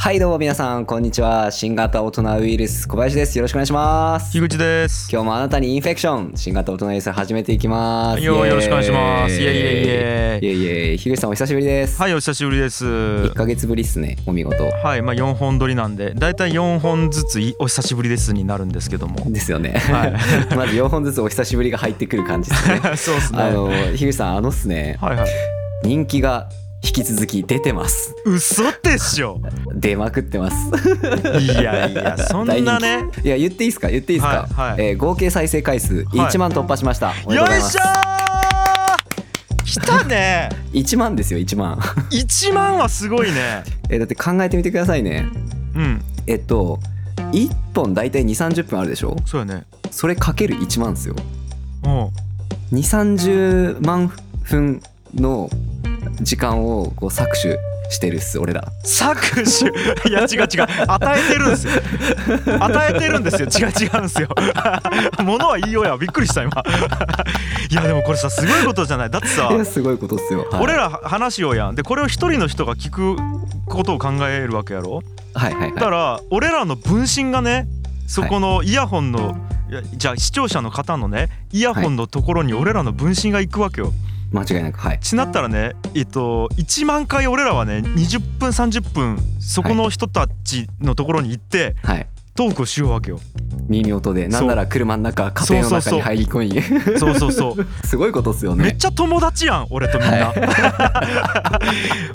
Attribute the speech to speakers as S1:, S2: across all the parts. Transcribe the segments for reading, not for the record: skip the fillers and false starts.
S1: はいどうも皆さんこんにちは。新型大人ウイルス小林です。よろしくお願いします。
S2: 樋口です。
S1: 今日もあなたにインフェクション新型大人ウイルス始めていきます。
S2: よろしくお願いします。イエイイエイイエイ。
S1: イエイ。樋口さんお久しぶりです。
S2: はい、お久しぶりです。
S1: 1ヶ月ぶりっすね。お見事。
S2: はい、まあ4本撮りなんでだいたい4本ずつお久しぶりですになるんですけども。
S1: ですよね、はい、まず4本ずつお久しぶりが入ってくる感じですね。
S2: そうですね。
S1: 樋口さんっすね、
S2: はいはい、
S1: 人気が引き続き出てます。
S2: 嘘でしょ。
S1: 出まくってます。
S2: いやいやそんなね。
S1: いや言っていいですか、はいはい、合計再生回数1万突破しました、はい、おめでとうございます。
S2: よいしょー、来たね。
S1: 1万ですよ。1万
S2: 1万はすごいね。
S1: だって考えてみてくださいね。1本だいたい 2,30 分あるでしょ。
S2: そうやね。そ
S1: れかける1万ですよ。2,30 万分の時間をこう搾取してるっす俺ら。
S2: 搾取いや違う与えてるんですよ。与えてるんですよ。違うんですよ。物は言いようや。びっくりした今。いやでもこれさすごいことじゃない。だってさ、
S1: いやすごいことっすよ、はい、
S2: 俺ら話しようやん。でこれを一人の人が聞くことを考えるわけやろ。
S1: はいはいはい。
S2: だから俺らの分身がね、そこのイヤホンの、じゃあ視聴者の方のねイヤホンのところに俺らの分身が行くわけよ。
S1: 間違いなく。はい。
S2: ちなったらね、1万回俺らはね20分30分そこの人たちのところに行って、はい、トークをしようわけよ。
S1: 耳音で、なんなら車の中、家庭の中に入り込み、そうすごいことっすよね。
S2: めっちゃ友達やん俺とみんな、はい、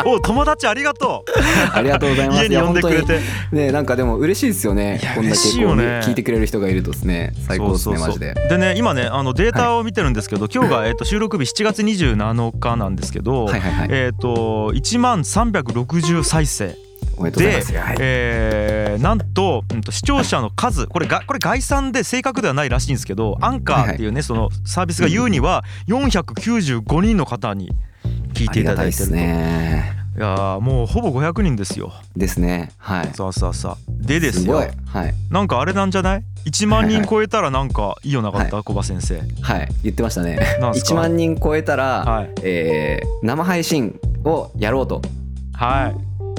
S2: お友達ありがとう。
S1: ありがとうございます。
S2: 家に呼んでくれて
S1: ね、なんかでも嬉しいですよね。こんだけこう聞いてくれる人がいるとですね、最高ですね。マジで。で
S2: ね、今ねデータを見てるんですけど、今日が収録日7月27日なんですけど、1万360再生で、なんと視聴者の数、これ概算で正確ではないらしいんですけど、アンカーっていうねそのサービスが言うには495人の方に聞いていただいてると。いやもうほぼ500人ですよ。
S1: ですね。はい。
S2: そうでですよ。はい。なんかあれなんじゃない？ 1 万人超えたらなんかいいよなかった、小葉先生。
S1: はい。言ってましたね。1万人超えたら、生配信をやろうと。はい。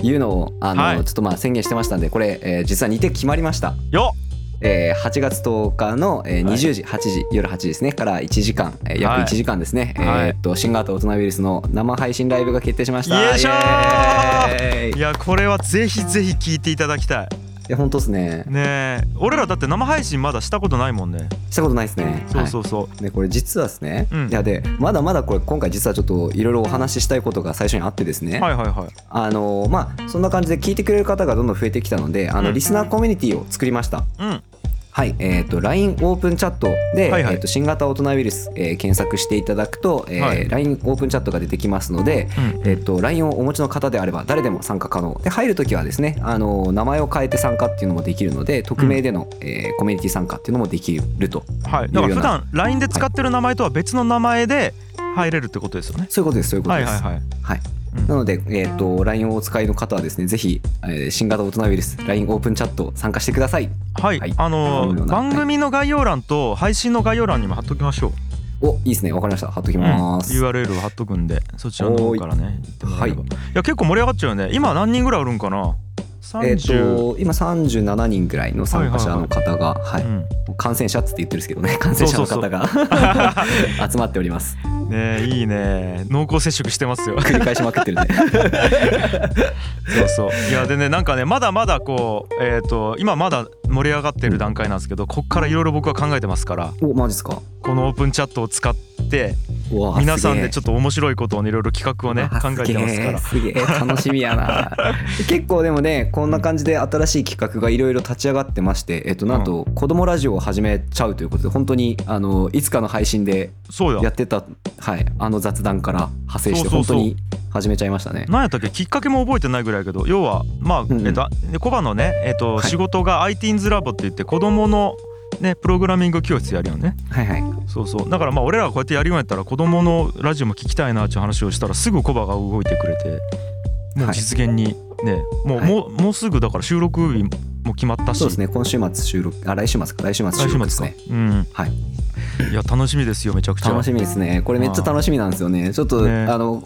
S1: いうのをちょっと宣言してましたんで、これ、実は日程決まりましたよ。8月10日の20時、8時、夜8時ですねから1時間、約1時間ですね、新型大人ウイルスの生配信ライブが決定しました。
S2: よいしょー。いやこれはぜひぜひ聞いていただきたい。
S1: いや本当ですね。
S2: ねえ、俺らだって生配信まだしたことないもんね。
S1: したことないですね。そうね、これ実はですね、いやでまだまだこれ今回実はちょっといろいろお話ししたいことが最初にあってですね、そんな感じで聞いてくれる方がどんどん増えてきたので、リスナーコミュニティを作りました。はい、LINE オープンチャットで、新型大人ウイルス、検索していただくと、LINE オープンチャットが出てきますので、LINE をお持ちの方であれば誰でも参加可能で、入るときはですね、名前を変えて参加っていうのもできるので、匿名での、コミュニティ参加っていうのもできると。はい、だから普段 LINE で使ってる名前とは別の名前で入れるってことですよね。そういうことです。なので、LINE をお使いの方はですね、ぜひ、新型大人ウイルス LINE オープンチャット参加してください。はい、番組の概要欄と配信の概要欄にも貼っときましょう。いいですね。わかりました。貼っときます。URL を貼っとくんで、そちらの方からね行ってもらえれば。いや結構盛り上がっちゃうよね。今何人ぐらいおるんかな。今37人ぐらいの参加者の方が、感染者って言ってるんですけどね、感染者の方が集まっております。ね、いいね。濃厚接触してますよ。繰り返しまくってるね。いやでね、なんかね、まだまだこう今まだ盛り上がってる段階なんですけど、こっからいろいろ僕は考えてますから。マジですか。このオープンチャットを使って皆さんでちょっと面白いことをいろいろ企画をね考えてますから。すげえ楽しみやな。結構でもね、こんな感じで新しい企画がいろいろ立ち上がってまして、なんと子供ラジオを始めちゃうということで、本当にいつかの配信でやってた、雑談から派生して本当に始めちゃいましたね。何やったっけ、きっかけも覚えてないぐらいやけど、要はコバのね仕事が ITeens ラボって言って子供のねプログラミング教室やるよね。だから俺らがこうやってやるようになったら子供のラジオも聞きたいなっていう話をしたら、すぐコバが動いてくれて、もう実現にね、もうすぐだから収録日も決まったし。そうですね、今週末収録、来週末収録ですね。はい。いや楽しみですよ、めちゃくちゃ楽しみですね。これめっちゃ楽しみなんですよね。ちょっと小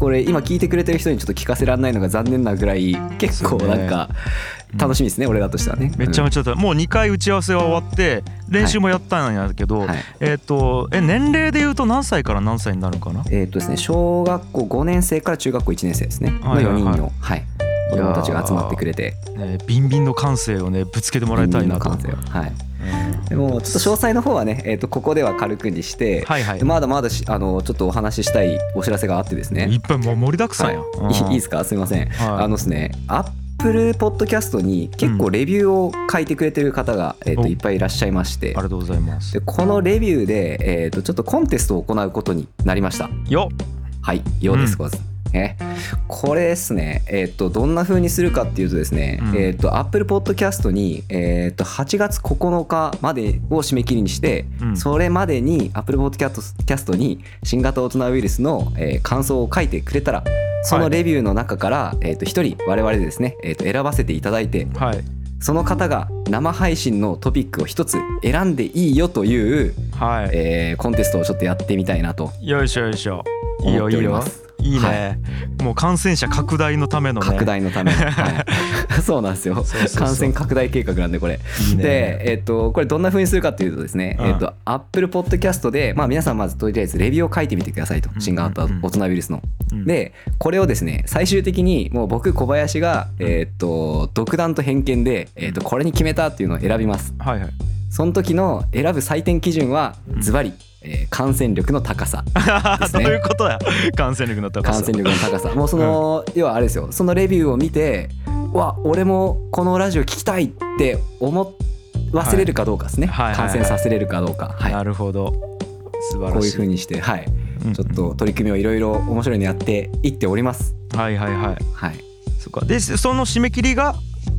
S1: これ今聞いてくれてる人にちょっと聞かせられないのが残念なぐらい結構なんか楽しみですね、俺らとしてはね。
S2: めちゃめちゃもう2回打ち合わせが終わって練習もやったんやけど、年齢でいうと何歳から何歳になるかな。
S1: ですね、小学校5年生から中学校1年生ですねの4人の、子供たちが集まってくれて、
S2: ビンビンの感性をねぶつけてもらいたいなと。
S1: でもちょっと詳細の方はね、ここでは軽くにして、まだまだちょっとお話ししたいお知らせがあってですね。
S2: いっぱいもう盛りだくさんや。
S1: いいですか、すいません。ですね、Apple Podcast に結構レビューを書いてくれてる方が、いっぱいいらっしゃいまして、
S2: ありがとうございます。
S1: でこのレビューで、ちょっとコンテストを行うことになりました。
S2: よ
S1: うです、これですね、どんな風にするかっていうとですね、Apple Podcast に、8月9日までを締め切りにして、それまでに Apple Podcast に新型大人ウイルスの、感想を書いてくれたら、そのレビューの中から、1人我々でですね、選ばせていただいて、その方が生配信のトピックを一つ選んでいいよという、コンテストをちょっとやってみたいなと
S2: よいしょよいしょ。いいよいいよ、いいね、もう感染者拡大のためのね、
S1: 拡大のためそうなんですよ。感染拡大計画なんでこれいい、ね、で、これどんな風にするかっていうとですね、Apple Podcast で、皆さんまずとりあえずレビューを書いてみてくださいと、新型大人ウイルスの、でこれをですね最終的にもう僕小林が、独断と偏見で、これに決めたっていうのを選びます。その時の選ぶ採点基準はズバリ、感染力の高さですね。
S2: どういうことや、感染力の高さ。
S1: 感染力の高さ、もうその、要はあれですよ、そのレビューを見て、わ、俺もこのラジオ聞きたいって思わせれるかどうかですね、感染させれるかどうか、
S2: なるほど、素晴らしい。
S1: こういう風にして、ちょっと取り組みをいろいろ面白いのやっていっております。
S2: そっか。でその締め切りが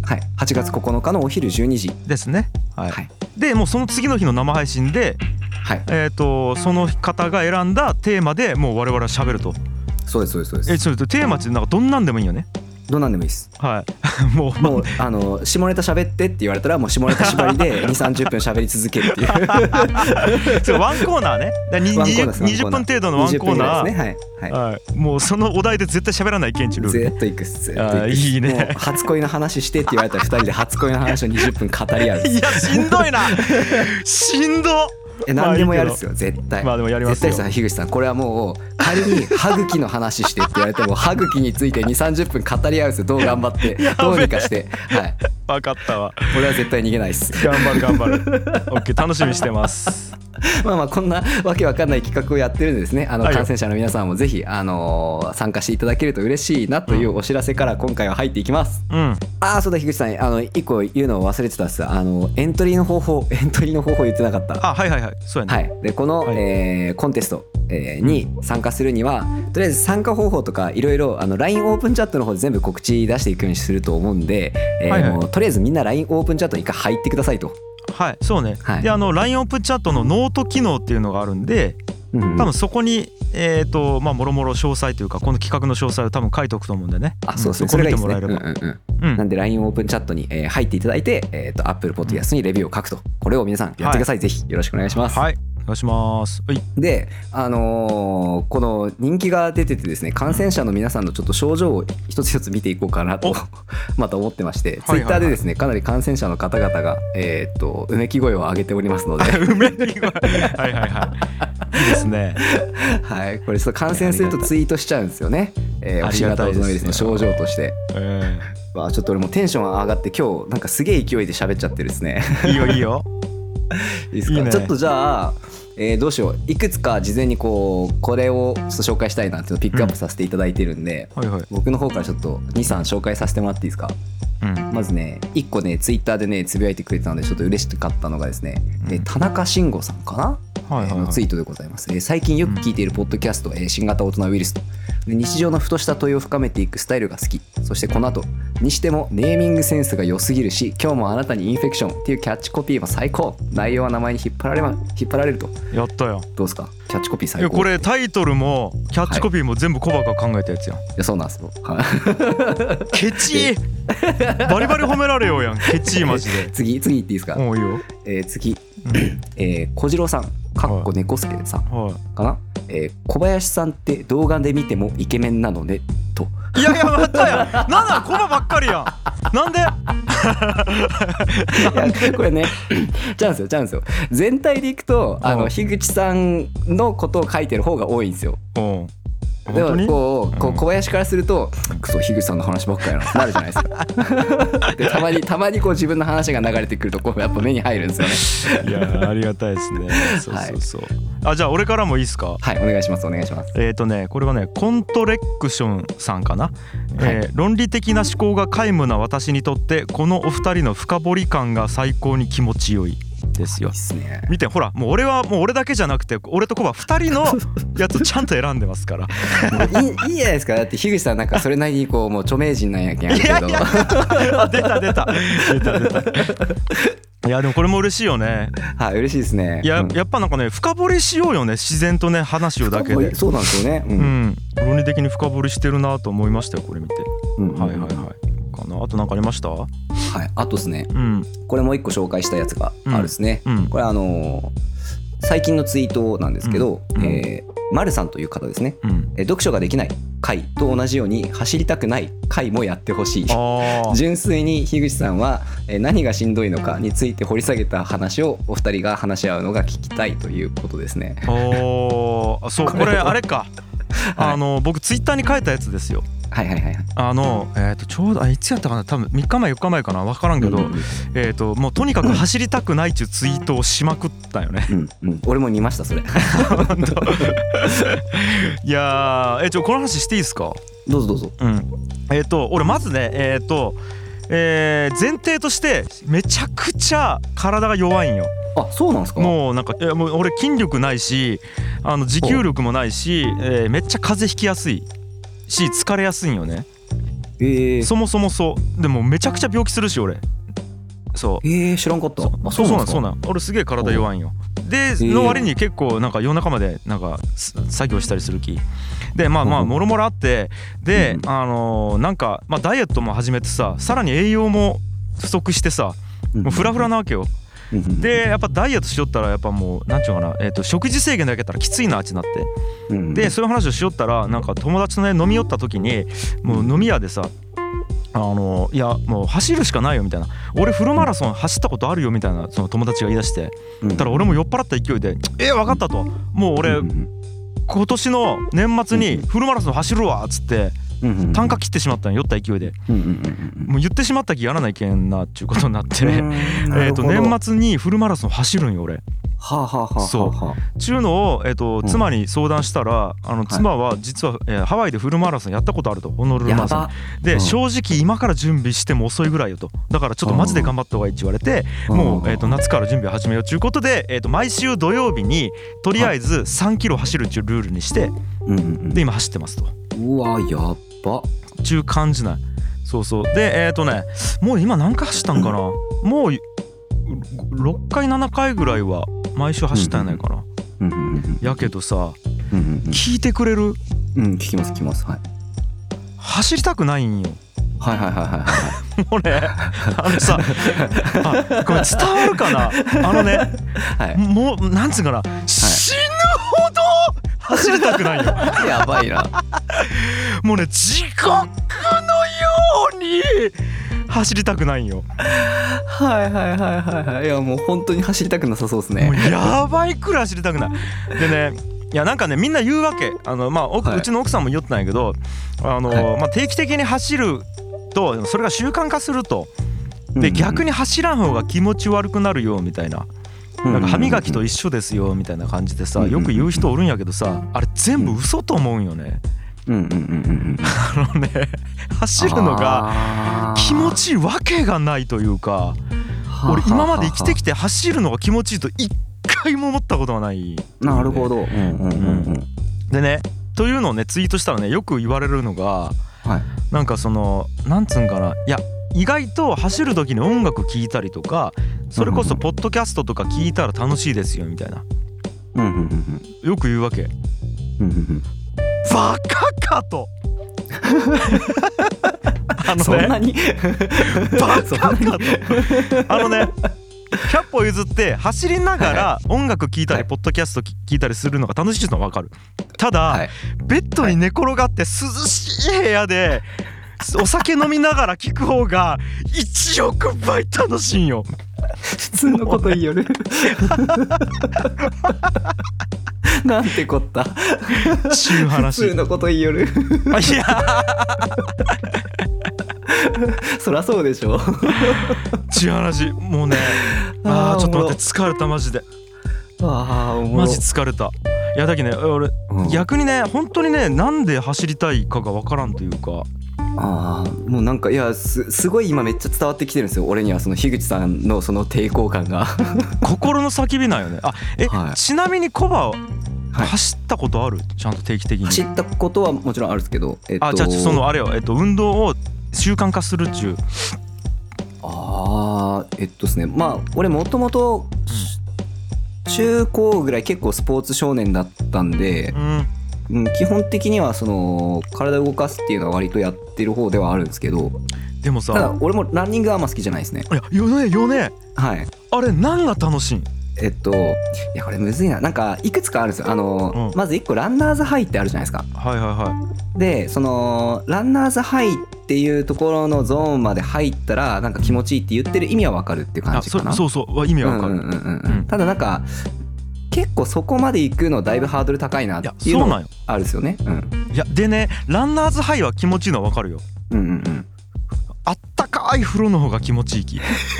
S1: 8月9日のお昼12時
S2: ですね。でもうその次の日の生配信で、その方が選んだテーマでもう我々は喋ると。
S1: そうですそうですそうです。
S2: それとテーマってなんかどんなんでもいいよね。
S1: どんなんでもいいです。
S2: も
S1: う下ネタ喋ってって言われたらもう下ネタ縛りで 2,30 分喋り続けるっていう
S2: そうワンコーナーね。20分程度のワンコーナー。もうそのお題で絶対喋らないけんちルール。
S1: 絶対いくっす。いいね。もう初恋の話してって言われたら2人で初恋の話を20分語り合う。
S2: いやしんどいな。しんど。
S1: 何でもやるっすよ絶対。
S2: でもやりますよ。
S1: 絶対さ、樋口さんこれはもう仮に歯茎の話してって言われても歯茎について 2,30 分語り合うんですよ。どう頑張ってどうにかして。
S2: 分かったわ。
S1: 俺は絶対逃げないっす。
S2: 頑張る頑張る。オッケー、楽しみにしてます。
S1: こんなわけわかんない企画をやってるんでですね、感染者の皆さんもぜひ、参加していただけると嬉しいなというお知らせから今回は入っていきます。そうだ、樋口さん1個言うのを忘れてたっす。エントリーの方法言ってなかった。
S2: そうやね。
S1: でこの、コンテスト、に参加するにはとりあえず参加方法とかいろいろLINE オープンチャットの方で全部告知出していくようにすると思うんで、もうとりあえずみんな LINE オープンチャットに一回入ってくださいと。
S2: そうね。でLINE オープンチャットのノート機能っていうのがあるんで、多分そこにもろもろ詳細というかこの企画の詳細を多分書いておくと思うんでね。
S1: そうですね。それがいいですね。なんで LINE オープンチャットに入っていただいて、Apple Podcast にレビューを書くと。これを皆さんやってください。ぜひよろしくお願いします。
S2: お願いします。
S1: で、この人気が出ててですね、感染者の皆さんのちょっと症状を一つ一つ見ていこうかなとまた思ってまして、ツイッターでですねかなり感染者の方々がうめき声を上げておりますので
S2: うめき声いいですね。
S1: これちょっと感染するとツイートしちゃうんですよね。新型コロナウイルスの症状として。ちょっと俺もテンション上がって今日なんかすげえ勢いで喋っちゃってるですね。
S2: いいよいいよ。
S1: いいですか。いいね。ちょっとじゃあ、どうしよう。いくつか事前にこれをちょっと紹介したいなっていうのをピックアップさせていただいてるんで、僕の方からちょっと 2,3 紹介させてもらっていいですか。まずね1個ねツイッターでねつぶやいてくれたのでちょっと嬉しかったのがですね、田中慎吾さんかな、のツイートでございます。最近よく聞いているポッドキャスト、新型大人ウイルスと日常のふとした問いを深めていくスタイルが好き。そしてこの後にしてもネーミングセンスが良すぎるし、今日もあなたにインフェクションっていうキャッチコピーも最高。内容は名前に引っ張られると。や
S2: ったよ。
S1: どうですかキャッチコピー最高。
S2: これタイトルもキャッチコピーも全部小バカ考えたやつやん。
S1: いやそうなんですよ。
S2: ケチバリバリ褒められようやん。ケチマジで。
S1: 次言っていいですか。
S2: もういいよ。
S1: 次、小次郎さん。 かっこ猫助さんかな、小林さんって動画で見てもイケメンなのねと。
S2: いやいやまたやなんだコバばっかりやんなんで
S1: いやこれねちゃうんですよ全体でいくと樋口さんのことを書いてる方が多いんですよ。でもこう小林からするとクソ樋口さんの話ばっかりやなるじゃないですかでたまにこう自分の話が流れてくるとこうやっぱ目に入るんですよね。
S2: いやありがたいですね。そう、はい、じゃあ俺からもいいですか。
S1: はいお願いします。こ
S2: れはねコントレクションさんかな、はい、論理的な思考が皆無な私にとってこのお二人の深掘り感が最高に気持ちよいですよ。いいっすね。見てほらもう俺はもう俺だけじゃなくて俺とコバ2人のやつちゃんと選んでますから
S1: いいじゃないですか。だって樋口さんなんかそれなりにこうもう著名人なんやけんやけど
S2: 出たいやでもこれも嬉しいよね。
S1: はい嬉しいですね。
S2: やっぱなんかね深掘りしようよね自然とね話をだけで。
S1: そうなんですよね。
S2: 論理的に深掘りしてるなと思いましたよこれ見て。はいかな。あと何かありました？はい
S1: あとですね、これもう一個紹介したやつがあるですね。これ最近のツイートなんですけど、丸さんという方ですね、読書ができない回と同じように走りたくない回もやってほしい純粋に樋口さんは何がしんどいのかについて掘り下げた話をお二人が話し合うのが聞きたいということですね。
S2: そうこれあれか僕ツイッターに書いたやつですよ。ちょうどいつやったかな多分3日前4日前かな分からんけど、もうとにかく走りたくないっていうツイートをしまくったよね。
S1: 俺も見ましたそれ
S2: いやこの話していいですか？
S1: どうぞ。
S2: 俺まずね前提としてめちゃくちゃ体が弱いんよ。
S1: あそうなんですか？
S2: もうなんかもう俺筋力ないし持久力もないし、めっちゃ風邪ひきやすいし疲れやすいんよね。そもそもそうでもめちゃくちゃ病気するし俺そう
S1: 知らんかった。
S2: そうなん俺すげえ体弱いんよ。での割に結構なんか夜中までなんか作業したりする気でまあもろもろあってでなんかダイエットも始めてささらに栄養も不足してさもうフラフラなわけよ。でやっぱダイエットしよったらやっぱもうなんちゅうかな食事制限だけやったらきついなってなってでそういう話をしよったらなんか友達とね飲み寄った時にもう飲み屋でさいやもう走るしかないよみたいな俺フルマラソン走ったことあるよみたいなその友達が言い出してたら俺も酔っ払った勢いで分かったともう俺今年の年末にフルマラソン走るわっつって単価切ってしまったんよ酔った勢いでもう言ってしまったきやらないけんなっていうことになって年末にフルマラソン走るんよ俺。そうちゅうのを、妻に相談したら妻は実は、ハワイでフルマラソンやったことあるとホノルルマラソンで、正直今から準備しても遅いぐらいよとだからちょっとマジで頑張った方がいいって言われてもう、夏から準備を始めようということで、毎週土曜日にとりあえず3キロ走るっていうルールにしてで今走ってますと。
S1: うわやっば
S2: ちゅう感じない。そうでもう今何回走ったんかなもう6回7回ぐらいは毎週走ったんやないかな。やけどさ聞いてくれる？
S1: 聞きますはい。
S2: 走りたくないんよ。もうねさこれ伝わるかなもうなんつうかな死ぬほど走りたくないよ
S1: やばいな
S2: もうね地獄のように走りたくないんよ。
S1: いやもう本当に走りたくなさそうですね。
S2: もうやばいくらい走りたくない。でねいやなんかねみんな言うわけうちの奥さんも言ったんやけど定期的に走るとそれが習慣化するとで逆に走らん方が気持ち悪くなるよみたいな。なんか歯磨きと一緒ですよみたいな感じでさよく言う人おるんやけどさあれ全部嘘と思うんよね。走るのが気持ちいいわけがないというか俺今まで生きてきて走るのが気持ちいいと一回も思ったことがない。
S1: なるほど。
S2: でねというのをねツイートしたらねよく言われるのがなんかそのなんつうんかないや意外と走る時に音楽聴いたりとかそれこそポッドキャストとか聞いたら楽しいですよみたいなよく言うわけ。バカかと
S1: そんなに
S2: バカかと 100歩譲って走りながら音楽聴いたりポッドキャスト聴いたりするのが楽しいのは分かる。ただベッドに寝転がって涼しい部屋でお酒飲みながら聴く方が1億倍楽しいんよ。
S1: 普通のこと言いよるなんてこった
S2: ちゅう話。
S1: 普通のこと言いよる
S2: いや
S1: そりゃそうでしょ
S2: ちゅう話。もうねちょっと待って、疲れたマジで。マジ疲れた。いやだけどね俺、逆にね本当にねなんで走りたいかが分からんというか、
S1: もうなんかいや すごい今めっちゃ伝わってきてるんですよ俺には。その樋口さんのその抵抗感が
S2: 心の叫びなんよね。ちなみにコバ走ったことある？ちゃんと定期的に
S1: 走ったことはもちろんあるんですけど、
S2: じゃあそのあれよ、運動を習慣化するっちゅう。
S1: ですね、まあ俺もともと中高ぐらい結構スポーツ少年だったんで、基本的にはその体を動かすっていうのは割とやってる方ではあるんですけど、
S2: でもさ、
S1: ただ俺もランニングはあんま好きじゃないですね。
S2: よね、
S1: はい、
S2: あれ何が楽しいん？
S1: いやこれむずいな。なんかいくつかあるんですよ。まず1個ランナーズハイってあるじゃないですか。でそのランナーズハイっていうところのゾーンまで入ったらなんか気持ちいいって言ってる意味はわかるっていう感じかな。
S2: そう意味はわかる。
S1: ただなんか結構そこまで行くのだいぶハードル高いなっていうのもあるんですよね。
S2: いやでね、ランナーズハイは気持ちいいのはわかるよ。あったかい風呂の方が気持ちいいき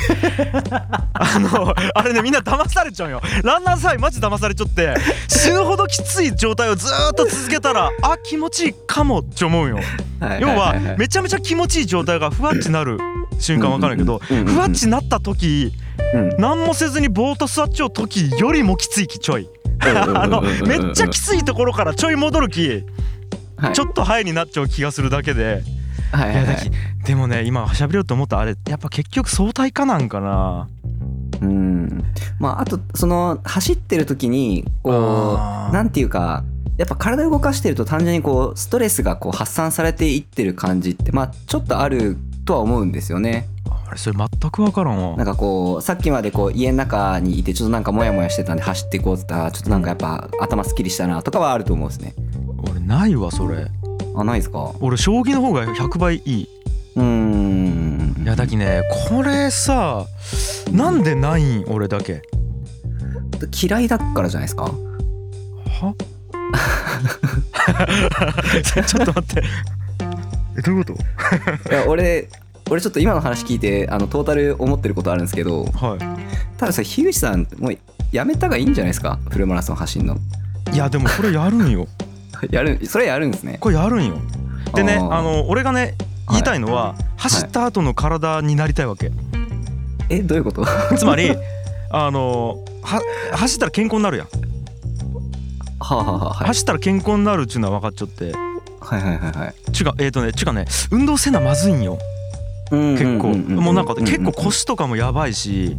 S2: あれねみんな騙されちゃうよ。ランナーズハイマジ騙されちゃって、死ぬほどきつい状態をずっと続けたら気持ちいいかもって思うよ。要はめちゃめちゃ気持ちいい状態がふわっちなる瞬間わかるけど、ふわっちなった時何もせずにぼーっと座っちゃう時よりもきついきちょいめっちゃきついところからちょい戻るきちょっとハイになっちゃう気がするだけで。でもね今喋りようと思ったあれやっぱ結局相対化なんかな。
S1: まああとその走ってる時にこうなんていうかやっぱ体を動かしてると単純にこうストレスがこう発散されていってる感じってまあちょっとあるとは思うんですよね。
S2: あれそれ全く分からんわ。
S1: なんかこうさっきまでこう家の中にいてちょっとなんかモヤモヤしてたんで走っていこうって言ったらちょっとなんかやっぱ頭すっきりしたなとかはあると思うんですね。
S2: 俺ないわそれ。
S1: ないですか？俺
S2: 将棋の方が100倍いい。いやだきねこれさなんでないん俺だけ。
S1: 嫌いだからじゃないですか？
S2: はちょっと待ってどういうこと
S1: いや俺ちょっと今の話聞いてトータル思ってることあるんですけど、たださ樋口さんもうやめたがいいんじゃないですかフルマラソン走んの。
S2: いやでもこれやるんよ
S1: それやるんですね。
S2: これやるんよ。でね俺がね言いたいのは、走った後の体になりたいわけ。
S1: どういうこと？
S2: つまり走ったら健康になるやん。走ったら健康になるっちゅうのは分かっちゃって。違うね運動せなまずいんよ。結構もうなんか結構腰とかもやばいし、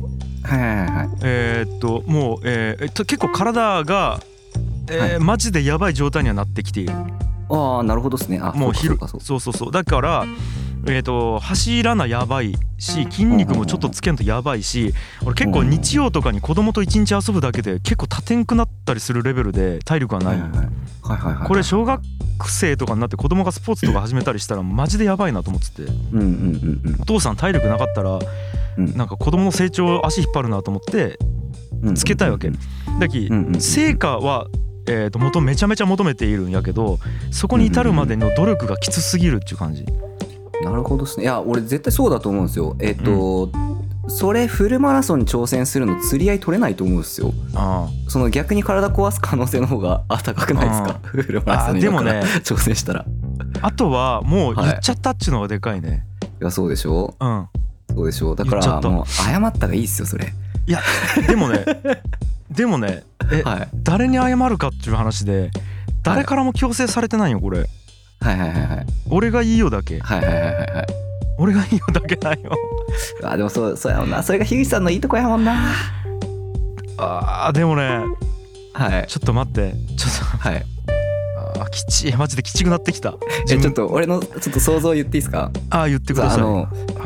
S2: もう結構体がマジでやばい状態にはなってきている。
S1: なるほどですね。
S2: もうそうだから走らなやばいし筋肉もちょっとつけんとやばいし、俺結構日曜とかに子供と一日遊ぶだけで結構立てんくなったりするレベルで体力がない。これ小学生とかになって子供がスポーツとか始めたりしたらマジでやばいなと思ってて、お父さん体力なかったらなんか子供の成長足引っ張るなと思ってつけたいわけだき、成果はめちゃめちゃ求めているんやけど、そこに至るまでの努力がきつすぎるっていう感じ。
S1: なるほどですね。いや俺絶対そうだと思うんですよ。それフルマラソンに挑戦するの釣り合い取れないと思うんですよ。その逆に体壊す可能性の方が高くないですか？フルマラソンに挑戦したら。
S2: あとはもう言っちゃったっちゅうのがでかいね。
S1: いやそうでしょ。そうでしょ。だからもう謝ったがいいっすよそれ。いや
S2: でもね誰に謝るかっていう話で誰からも強制されてないよこれ。俺がいいよだけ。俺がいいよだけないよ。
S1: でもそうやもんな。それが樋口さんのいいとこやもんな。
S2: でもねちょっと待ってきちマジできちくなってきた。
S1: ちょっと俺のちょっと想像言っていいですか？
S2: 言ってください。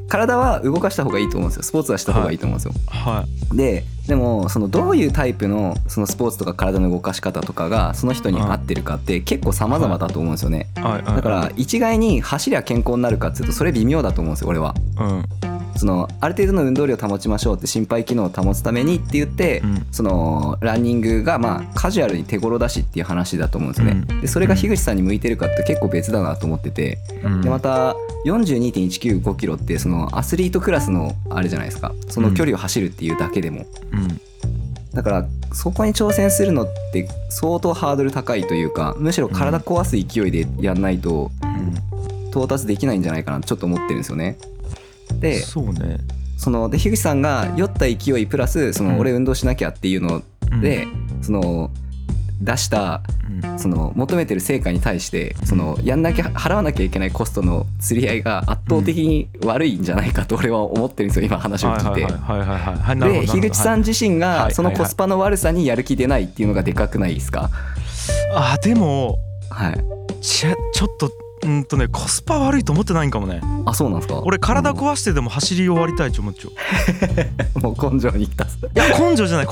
S1: 体は動かした方がいいと思うんですよ。スポーツはした方がいいと思うんですよ。
S2: はい、
S1: でもそのどういうタイプのそのスポーツとか体の動かし方とかがその人に合ってるかって結構様々だと思うんですよね。だから一概に走りゃ健康になるかっていうとそれ微妙だと思うんですよ俺は。そのある程度の運動量を保ちましょうって心肺機能を保つためにって言って、そのランニングがまあカジュアルに手頃だしっていう話だと思うんですよね。でそれが樋口さんに向いてるかって結構別だなと思ってて、でまた 42.195 キロってそのアスリートクラスのあれじゃないですか。その距離を走るっていうだけでも、だからそこに挑戦するのって相当ハードル高いというか、むしろ体壊す勢いでやんないと到達できないんじゃないかなとちょっと思ってるんですよね。で、
S2: そうね、
S1: そので樋口さんが酔った勢いプラスその俺運動しなきゃっていうので、その出したその求めてる成果に対してその払わなきゃいけないコストの釣り合いが圧倒的に悪いんじゃないかと俺は思ってるんですよ今話を聞いて。で樋口さん自身がそのコスパの悪さにやる気出ないっていうのがでかくないですか？
S2: でも、ちょっとコスパ悪いと思ってないんかもね。
S1: あ、そうなんですか？
S2: 俺体壊してでも走り終わりたいと思っちゃ
S1: うもう根性にきた。い
S2: や根性じゃない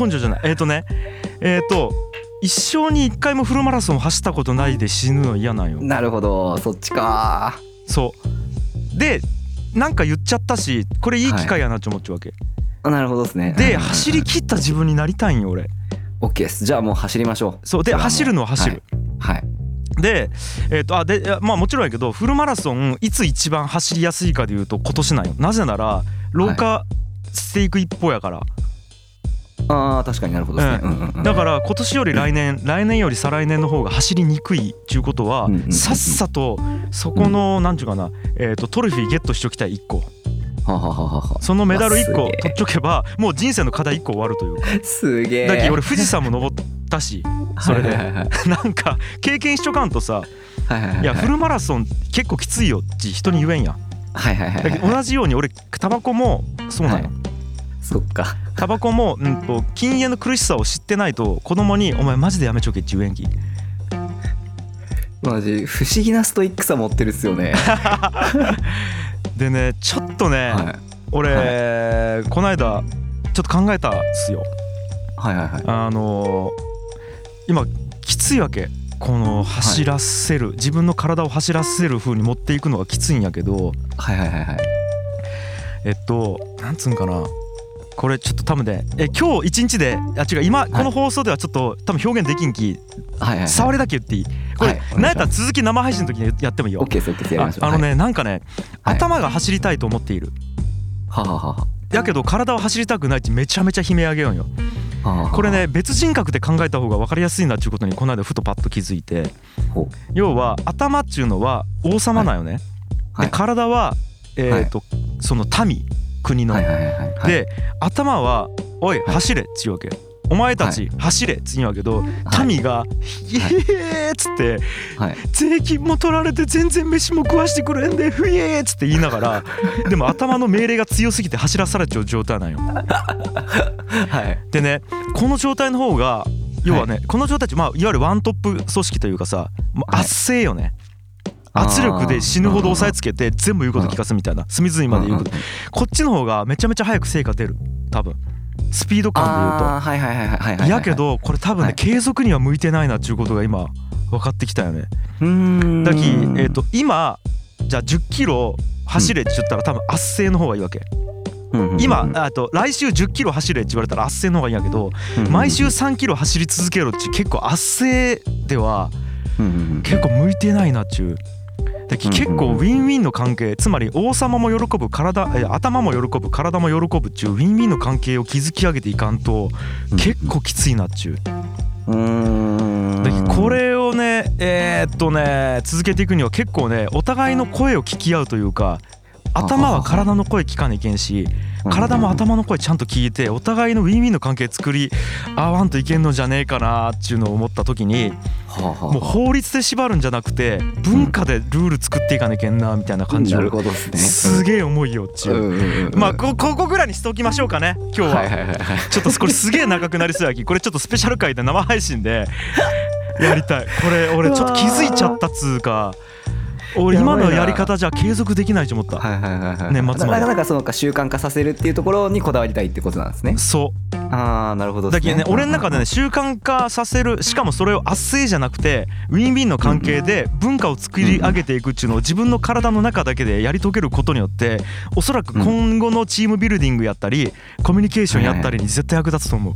S2: 一生に一回もフルマラソン走ったことないで死ぬの嫌なんよ。
S1: なるほど、そっちか。
S2: そうでなんか言っちゃったしこれいい機会やなって思っちゃうわけ、
S1: なるほどですね。
S2: で走り切った自分になりたいんよ俺。
S1: OK です。じゃあもう走りましょう。
S2: そうで走るのは走る、でまあもちろんやけどフルマラソンいつ一番走りやすいかでいうと今年なんよ。なぜなら老化していく一方やから、
S1: 確かになるほどですね、
S2: だから今年より来年より再来年の方が走りにくいっていうことは、さっさとそこのなんていうかな、トロフィーゲットしときたい1個。そのメダル1個取っちょけばもう人生の課題1個終わるというか。
S1: すげえ。
S2: だけど俺富士山も登ったしそれでなんか経験しちょかんとさ、いやフルマラソン結構きついよって人に言えんや。だけど同じように俺タバコもそうなの。
S1: そっか。
S2: タバコも禁煙の苦しさを知ってないと子供にお前マジでやめちょけって言えんき。
S1: マジ不思議なストイックさ持ってるっすよね。
S2: でねちょっとね、俺、この間ちょっと考えたっすよ。今きついわけ。この走らせる、自分の体を走らせる風に持っていくのがきついんやけど、なんつうんかな、これちょっと多分ね今日一日で今この放送ではちょっと多分表現できんき、触りだけ言っていい？これなんやったら続き生配信の時にやってもいいよ。
S1: OK です。OK です。やりましょう。
S2: なんかね、頭が走りたいと思っている。やけど体は走りたくないってめちゃめちゃ悲鳴あげよんよ。これね別人格で考えた方が分かりやすいなっていうことにこの間ふとパッと気づいて、要は頭っていうのは王様なんよね。で体はその民国ので頭はおい走れっつうわけ。お前たち走れっつうんやけど、民がイエーっつって税金も取られて全然飯も食わしてくれんでふえーっつって言いながらでも頭の命令が強すぎて走らされちゃう状態なんよ。でねこの状態の方が要はねこの状態っていわゆるワントップ組織というかさ圧政よね。圧力で死ぬほど押さえつけて全部言うこと聞かすみたいな、隅々まで言うこと、こっちの方がめちゃめちゃ早く成果出る多分スピード感で言うと。やけどこれ多分ね継続には向いてないなっていうことが今分かってきたよね。だき今じゃあ10キロ走れって言ったら多分圧政の方がいいわけ。今来週10キロ走れって言われたら圧政の方がいいんやけど、毎週3キロ走り続けろって結構圧政では結構向いてないなっちゅう。結構ウィンウィンの関係、つまり王様も喜ぶ頭も喜ぶ体も喜ぶっちゅうウィンウィンの関係を築き上げていかんと結構きついなっちゅう。これをね続けていくには結構ねお互いの声を聞き合うというか、頭は体の声聞かないけんし体も頭の声ちゃんと聞いてお互いのウィンウィンの関係作り合わんといけんのじゃねえかなっていうのを思った時に、もう法律で縛るんじゃなくて文化でルール作っていかなきゃいけんなみたいな感じをすげえ重いよっちゅう。ここぐらいにしておきましょうかね今日は。ちょっとこれすげえ長くなりそうやき、これちょっとスペシャル回で生配信でやりたい。これ俺ちょっと気づいちゃったっつうか、 俺今のやり方じゃ継続できないと思った。年末まで
S1: なかなかその習慣化させるっていうところにこだわりたいってことなんですね。
S2: そう。
S1: ああなるほどですね。
S2: だけどね、俺の中でね習慣化させる、しかもそれを圧政じゃなくてウィンウィンの関係で文化を作り上げていくっていうのを自分の体の中だけでやり遂げることによって、おそらく今後のチームビルディングやったりコミュニケーションやったりに絶対役立つと思う。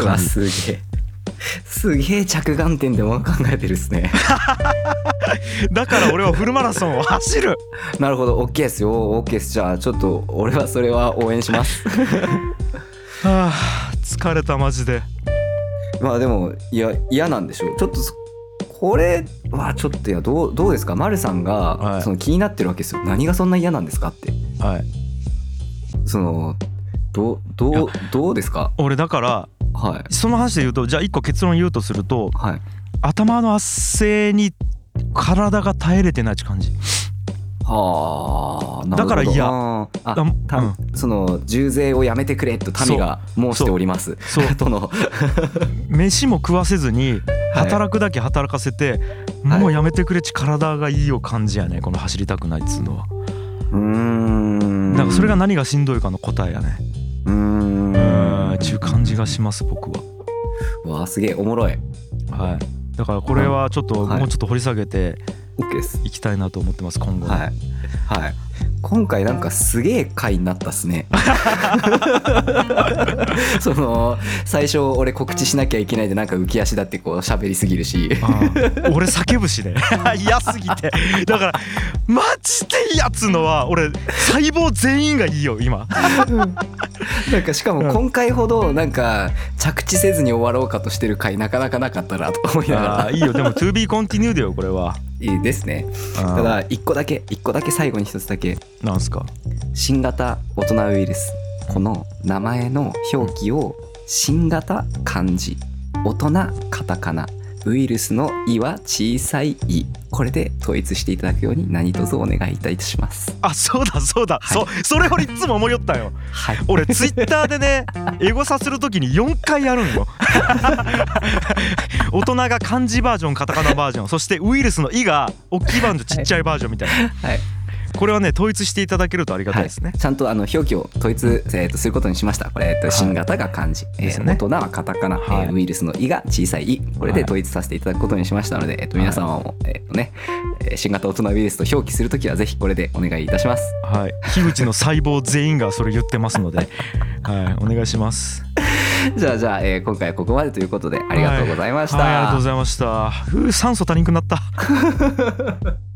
S1: すげえ着眼点でも考えてるっすね。
S2: だから俺はフルマラソンを走る。
S1: なるほど OK ですよ OK です。じゃあちょっと俺はそれは応援します。
S2: はあ疲れたマジで。
S1: まあでも嫌なんでしょう。ちょっとこれはちょっとどうですか、丸さんがその気になってるわけですよ。何がそんな嫌なんですかって。
S2: はい。
S1: そのどうですか。
S2: 俺だから、はい、その話で言うと、じゃあ一個結論言うとすると、はい、頭の圧政に体が耐えれてないって感じ。
S1: はあ、
S2: だから嫌。
S1: その重税をやめてくれと民が申しております。
S2: そうとの飯も食わせずに働くだけ働かせて、もうやめてくれち体がいいよ感じやね、この走りたくないっつうのは。だからそれが何がしんどいかの答えやね。ちゅう感じがします僕は。
S1: わあすげえおもろい。
S2: はい。だからこれはちょっともうちょっと掘り下げていきたいなと思ってます今後。
S1: はい。はい。今回なんかすげえ回になったっすね。その最初俺告知しなきゃいけないでなんか浮き足だってこう喋りすぎるし、
S2: 俺叫ぶしね。嫌すぎて。だからマジで嫌っつうのは俺細胞全員がいいよ今。
S1: なんかしかも今回ほどなんか着地せずに終わろうかとしてる回なかなかなかったなと思いながら。
S2: いいよでも To be continued だよこれは。
S1: いいですね。ただ一個だけ最後に一つだけ。
S2: なんすか。
S1: 新型大人ウイルス、この名前の表記を新型漢字、大人カタカナ、ウイルスのイは小さいイ、これで統一していただくように何卒お願いいたします。
S2: あ、そうだ、はい、それ俺いつも思いよったよ、はい、俺ツイッターでねエゴサするときに4回やるんよ。大人が漢字バージョン、カタカナバージョン、そしてウイルスのイが大きいバージョン、ちっちゃいバージョンみたいな、はい、これはね統一していただけるとありがたいですね、
S1: はい、ちゃんと表記を統一、することにしました。これ、新型が漢字、大人はカタカナ、はい、ウイルスのイが小さいイ、これで統一させていただくことにしましたので、皆様も、新型大人ウイルスと表記するときはぜひこれでお願いいたします。
S2: はい、樋口の細胞全員がそれ言ってますので、はい、お願いします。
S1: じゃあ、今回はここまでということでありがとうございました。
S2: はい、ありがとうございました。酸素足りんくなった。